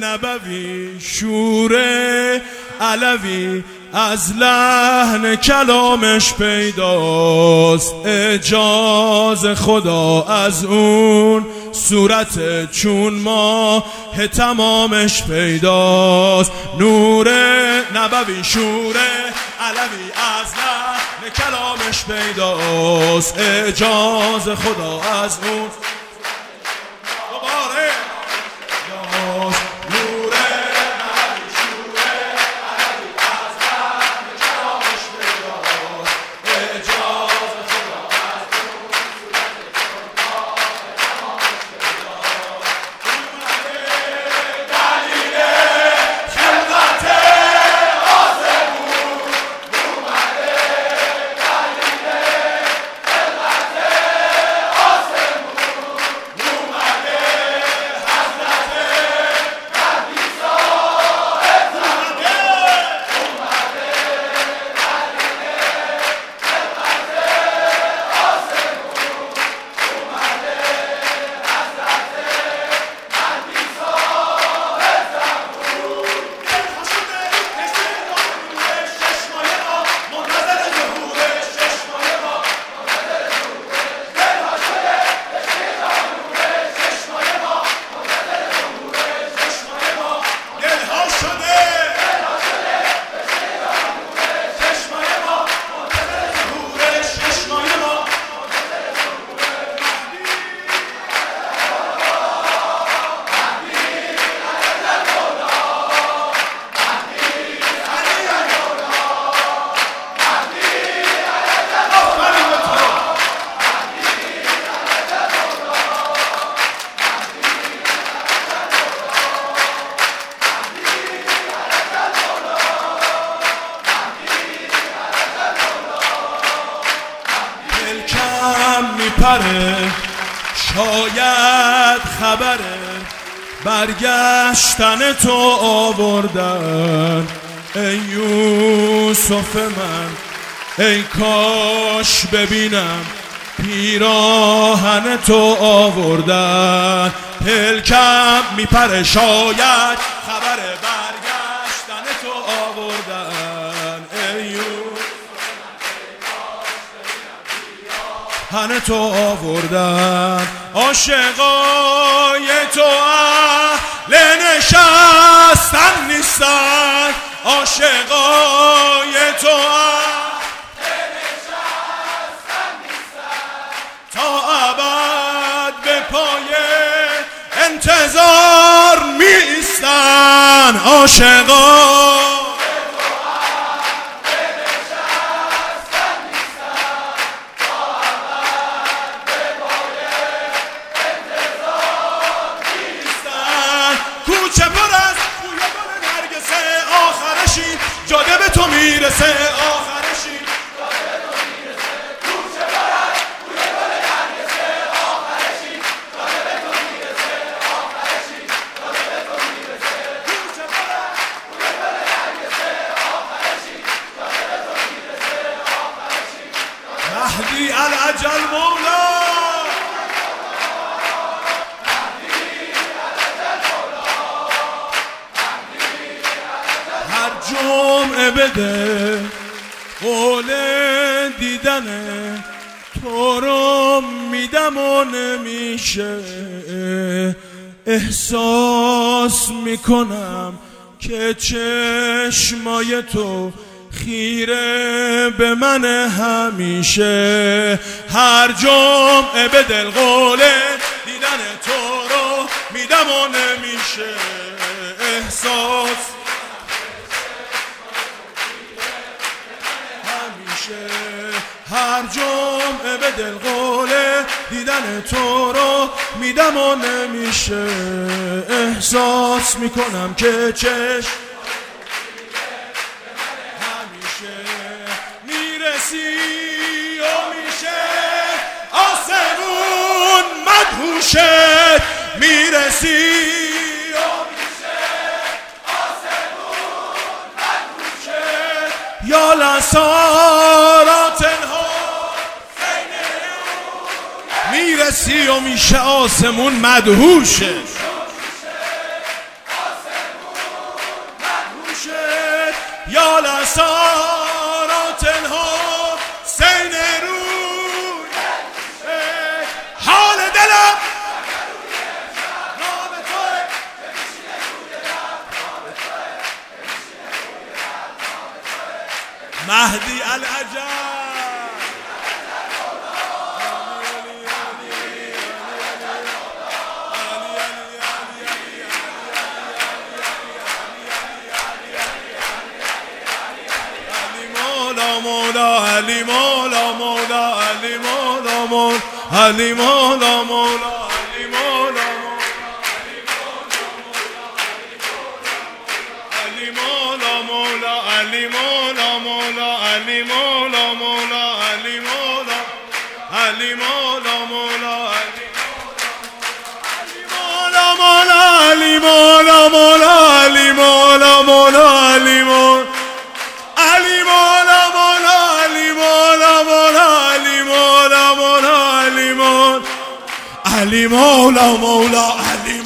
نبوی شور علوی از لحن کلامش پیداست، اعجاز خدا از اون صورت چون ماه تمامش پیداست. نور نبوی شور علوی از لحن کلامش پیداست، اعجاز خدا از اون میپره، شاید خبره برگشتن تو آوردن. ای یوسف من ای کاش ببینم پیراهن تو آوردن. پلکم میپره، شاید خبره برگشتن تو آوردن. ای هن تو آوردن. عاشقای تو اهل نشستن نیستن، عاشقای تو اهل نشستن نیستن، تا ابد به پای انتظار می ایستن. عاشقای کوچه پر از بوی گل نرگسه، آخرشی جاده به تو میرسه، آخرشی جاده به تو میرسه. کوچه پر از بوی گل نرگسه، آخرشی جاده به تو میرسه، آخرشی جاده به تو میرسه. کوچه پر از بوی گل نرگسه، آخرشی جاده به تو میرسه، آخرشی. مهدی الاجل مولا جمعه بده قول دیدن تو رو میدم و نمیشه. احساس میکنم که چشمای تو خیره به من همیشه. هر جمعه به دل قول دیدن تو رو میدم و نمیشه. احساس هر جمعه به دل قول دیدن تو رو میدم و نمیشه. احساس میکنم که چشم همیشه میرسی و میشه آسمون مدهوشه. میرسی و میشه آسمون مدهوشه. یا لسارات ها میرسی و میشه آسمون مدهوشه. مهدی العجب علی مولا مولا علی مولا مولا علی مولا مولا علی مولا علی مولا مولا علی مولا مولا علی مولا مولا علی مولا علی مولا مولا علی مولا مولا علی مولا مولا علی مولا علی مولا مولا علی مولا مولا علی مولا مولا علی مولا علی مولا مولا علی